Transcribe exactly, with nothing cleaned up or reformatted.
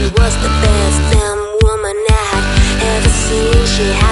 was the best damn woman I had ever seen. She had